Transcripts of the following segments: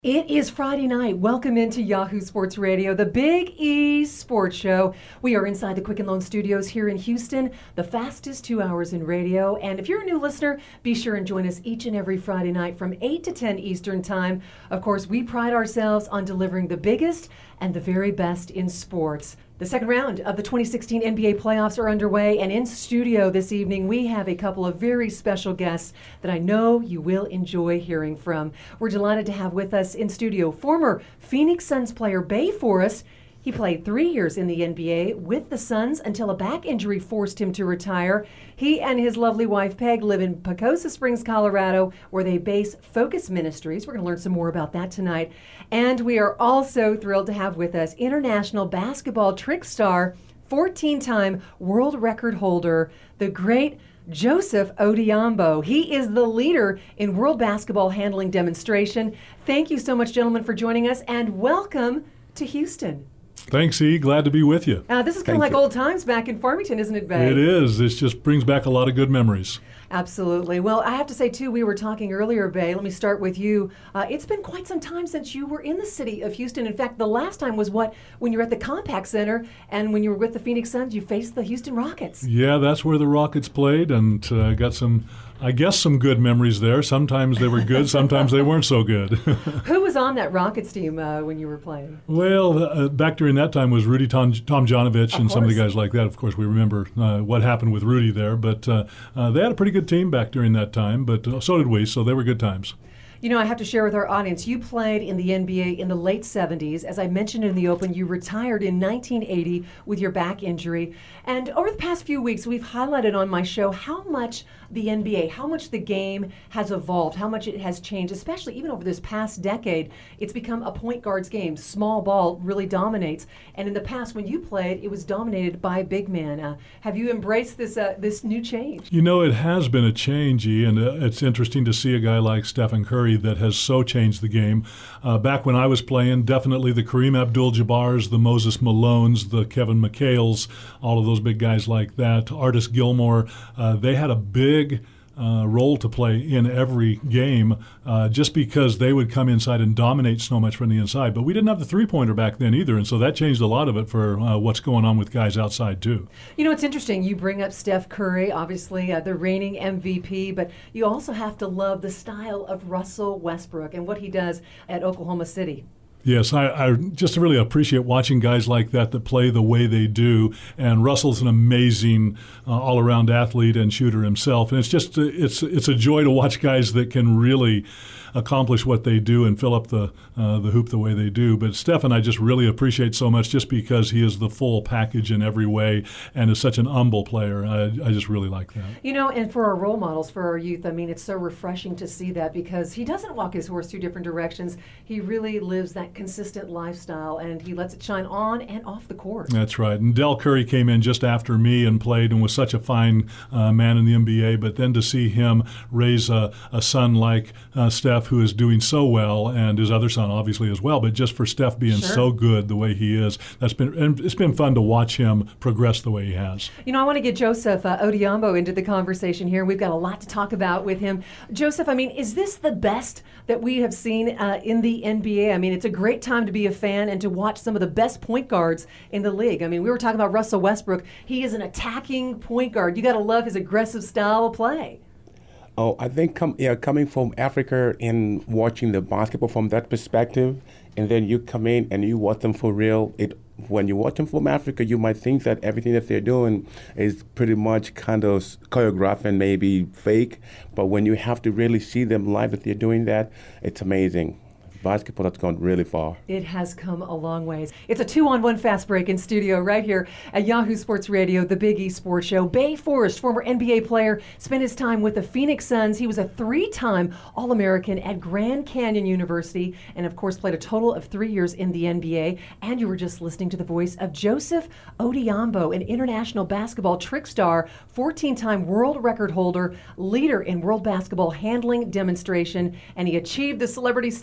It is Friday night. Welcome into Yahoo Sports Radio, the Big E Sports Show. We are inside the Quicken Loan Studios here in Houston, the fastest 2 hours in radio. And if you're a new listener, be sure and join us each and every Friday night from 8 to 10 Eastern Time. Of course, we pride ourselves on delivering the biggest and the very best in sports. The second round of the 2016 NBA playoffs are underway, and in studio this evening, we have a couple of very special guests that I know you will enjoy hearing from. We're delighted to have with us in studio former Phoenix Suns player Bay Forrest. He played 3 years in the NBA with the Suns until a back injury forced him to retire. He and his lovely wife, Peg, live in Pacosa Springs, Colorado, where they base Focus Ministries. We're going to learn some more about that tonight. And we are also thrilled to have with us international basketball trick star, 14-time world record holder, the great Joseph Odhiambo. He is the leader in world basketball handling demonstration. Thank you so much, gentlemen, for joining us, and welcome to Houston. Thanks, E. Glad to be with you. This is kind of like old times back in Farmington, isn't it, Bay? It is. It just brings back a lot of good memories. Absolutely. Well, I have to say, too, we were talking earlier, Bay. Let me start with you. It's been quite some time since you were in the city of Houston. In fact, the last time was when you were at the Compaq Center, and when you were with the Phoenix Suns, you faced the Houston Rockets. Yeah, that's where the Rockets played, and got some good memories there. Sometimes they were good, sometimes they weren't so good. Who was on that Rockets team when you were playing? Well, back during that time was Rudy Tomjanovich and some of the guys like that. Of course, we remember what happened with Rudy there, but they had a pretty good team back during that time, but so did we, so they were good times. You know, I have to share with our audience, you played in the NBA in the late 70s. As I mentioned in the open, you retired in 1980 with your back injury. And over the past few weeks, we've highlighted on my show how much the NBA, how much the game has evolved, how much it has changed, especially even over this past decade. It's become a point guard's game. Small ball really dominates. And in the past, when you played, it was dominated by a big man. Have you embraced this new change? You know, it has been a change, E, and it's interesting to see a guy like Stephen Curry that has so changed the game. Back when I was playing, definitely the Kareem Abdul-Jabbars, the Moses Malones, the Kevin McHale's, all of those big guys like that, Artis Gilmore, they had a big role to play in every game just because they would come inside and dominate so much from the inside. But we didn't have the three-pointer back then either, and so that changed a lot of it for what's going on with guys outside too. You know, it's interesting. You bring up Steph Curry, obviously the reigning MVP, but you also have to love the style of Russell Westbrook and what he does at Oklahoma City. Yes, I just really appreciate watching guys like that play the way they do. And Russell's an amazing all-around athlete and shooter himself. And it's just it's a joy to watch guys that can really accomplish what they do and fill up the hoop the way they do. But Stephen, I just really appreciate so much just because he is the full package in every way and is such an humble player. I just really like that. You know, and for our role models, for our youth, I mean, it's so refreshing to see that because he doesn't walk his horse two different directions. He really lives that consistent lifestyle, and he lets it shine on and off the court. That's right. And Del Curry came in just after me and played and was such a fine man in the NBA. But then to see him raise a son like Steph, who is doing so well, and his other son obviously as well, but just for Steph being so good the way he is, it's been fun to watch him progress the way he has. You know, I want to get Joseph Odhiambo into the conversation here. We've got a lot to talk about with him. Joseph, I mean, is this the best that we have seen in the NBA? I mean, it's a great time to be a fan and to watch some of the best point guards in the league. I mean, we were talking about Russell Westbrook. He is an attacking point guard. You got to love his aggressive style of play. Oh, I think coming from Africa and watching the basketball from that perspective, and then you come in and you watch them for real. When you watch them from Africa, you might think that everything that they're doing is pretty much kind of choreographed and maybe fake. But when you have to really see them live that they're doing that, it's amazing. Basketball has gone really far. It has come a long ways. It's a 2-on-1 fast break in studio right here at Yahoo Sports Radio, the Big E Sports Show. Bay Forrest, former NBA player, spent his time with the Phoenix Suns. He was a 3-time All-American at Grand Canyon University and, of course, played a total of 3 years in the NBA. And you were just listening to the voice of Joseph Odhiambo, an international basketball trick star, 14-time world record holder, leader in world basketball handling demonstration, and he achieved the celebrity status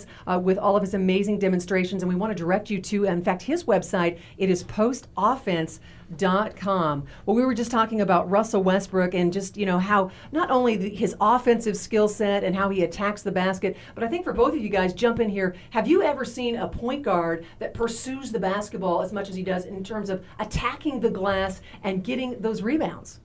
us with all of his amazing demonstrations, and we want to direct you to, in fact, his website. It is postoffense.com. Well, we were just talking about Russell Westbrook and just, how not only his offensive skill set and how he attacks the basket, but I think for both of you guys, jump in here. Have you ever seen a point guard that pursues the basketball as much as he does in terms of attacking the glass and getting those rebounds?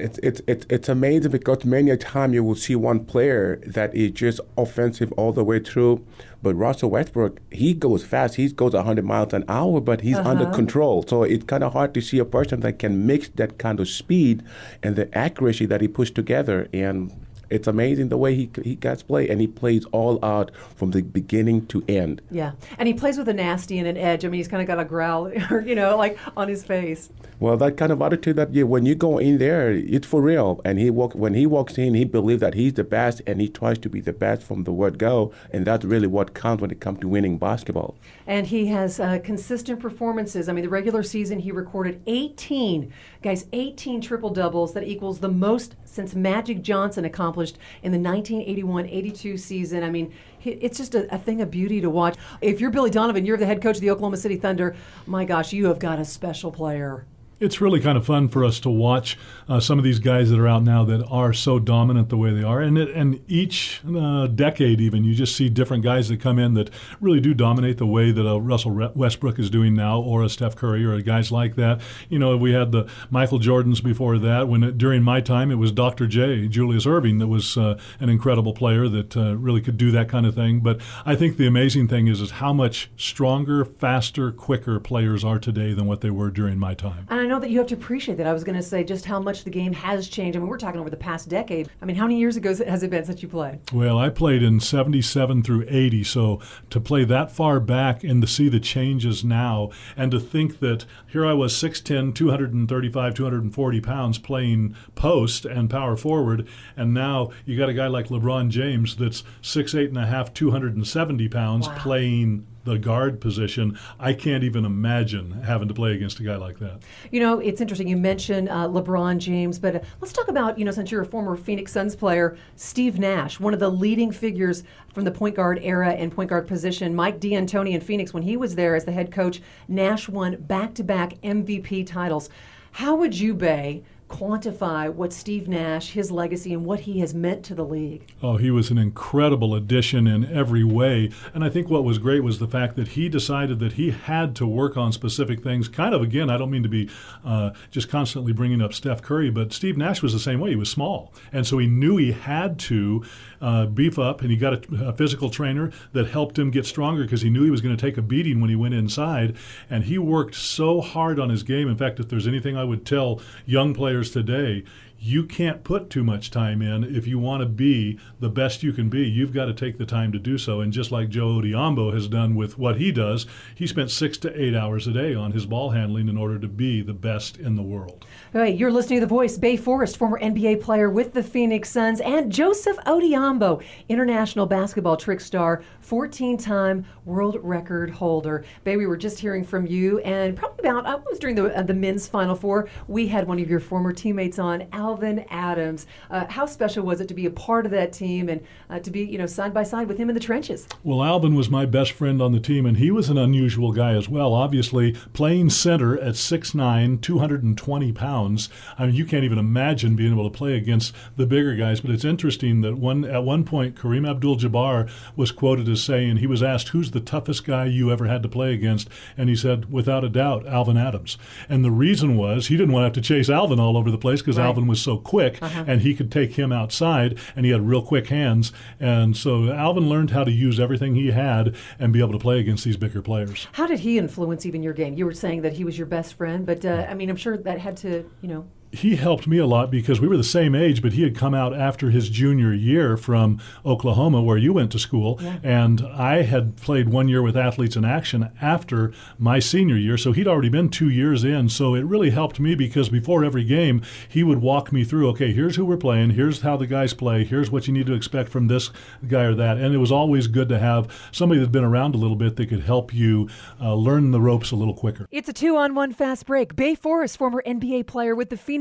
It's amazing because many a time you will see one player that is just offensive all the way through. But Russell Westbrook, he goes fast. He goes 100 miles an hour, but he's under control. So it's kind of hard to see a person that can mix that kind of speed and the accuracy that he puts together. And it's amazing the way he gets play, and he plays all out from the beginning to end. Yeah, and he plays with a nasty and an edge. I mean, he's kind of got a growl, like on his face. Well, that kind of attitude that when you go in there, it's for real. And when he walks in, he believes that he's the best, and he tries to be the best from the word go. And that's really what counts when it comes to winning basketball. And he has consistent performances. I mean, the regular season, he recorded 18 triple-doubles. That equals the most since Magic Johnson accomplished in the 1981-82 season. I mean, it's just a thing of beauty to watch. If you're Billy Donovan, you're the head coach of the Oklahoma City Thunder, my gosh, you have got a special player. It's really kind of fun for us to watch some of these guys that are out now that are so dominant the way they are. And each decade even, you just see different guys that come in that really do dominate the way that a Russell Westbrook is doing now, or a Steph Curry, or guys like that. We had the Michael Jordans before that. During my time, it was Dr. J, Julius Erving, that was an incredible player that really could do that kind of thing. But I think the amazing thing is how much stronger, faster, quicker players are today than what they were during my time. And I know that you have to appreciate that. I was going to say just how much the game has changed. I mean, we're talking over the past decade. I mean, how many years ago has it been since you played? Well, I played in 77 through 80, so to play that far back and to see the changes now, and to think that here I was 6'10", 235, 240 pounds playing post and power forward, and now you got a guy like LeBron James that's 6'8.5", 270 pounds playing the guard position. I can't even imagine having to play against a guy like that. It's interesting. You mentioned LeBron James, but let's talk about, since you're a former Phoenix Suns player, Steve Nash, one of the leading figures from the point guard era and point guard position. Mike D'Antoni in Phoenix, when he was there as the head coach, Nash won back-to-back MVP titles. How would you, Bay, quantify what Steve Nash, his legacy, and what he has meant to the league? Oh, he was an incredible addition in every way. And I think what was great was the fact that he decided that he had to work on specific things. Kind of, again, I don't mean to be just constantly bringing up Steph Curry, but Steve Nash was the same way. He was small. And so he knew he had to beef up, and he got a physical trainer that helped him get stronger because he knew he was going to take a beating when he went inside. And he worked so hard on his game. In fact, if there's anything I would tell young players today, you can't put too much time in if you want to be the best you can be. You've got to take the time to do so. And just like Joe Odhiambo has done with what he does, he spent 6 to 8 hours a day on his ball handling in order to be the best in the world. All right, you're listening to The Voice. Bay Forrest, former NBA player with the Phoenix Suns, and Joseph Odhiambo, international basketball trick star, 14-time world record holder. Bay, we were just hearing from you, and probably about, I was during the men's Final Four, we had one of your former teammates on, Alvin Adams. How special was it to be a part of that team and to be, side by side with him in the trenches? Well, Alvin was my best friend on the team, and he was an unusual guy as well. Obviously, playing center at 6'9", 220 pounds. I mean, you can't even imagine being able to play against the bigger guys. But it's interesting that at one point, Kareem Abdul-Jabbar was quoted as saying, he was asked, who's the toughest guy you ever had to play against? And he said, without a doubt, Alvin Adams. And the reason was he didn't want to have to chase Alvin all over the place because Alvin was so quick, and he could take him outside, and he had real quick hands. And so Alvin learned how to use everything he had and be able to play against these bigger players. How did he influence even your game? You were saying that he was your best friend, but I'm sure that had to, He helped me a lot because we were the same age, but he had come out after his junior year from Oklahoma, where you went to school, and I had played 1 year with Athletes in Action after my senior year, so he'd already been 2 years in, so it really helped me because before every game, he would walk me through, okay, here's who we're playing, here's how the guys play, here's what you need to expect from this guy or that, and it was always good to have somebody that's been around a little bit that could help you learn the ropes a little quicker. It's a 2-on-1 fast break. Bay Forrest, former NBA player with the Phoenix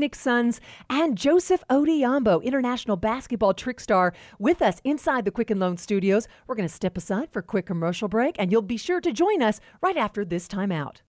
Phoenix Suns, and Joseph Odiambo, international basketball trick star, with us inside the Quicken Loan Studios. We're going to step aside for a quick commercial break, and you'll be sure to join us right after this timeout.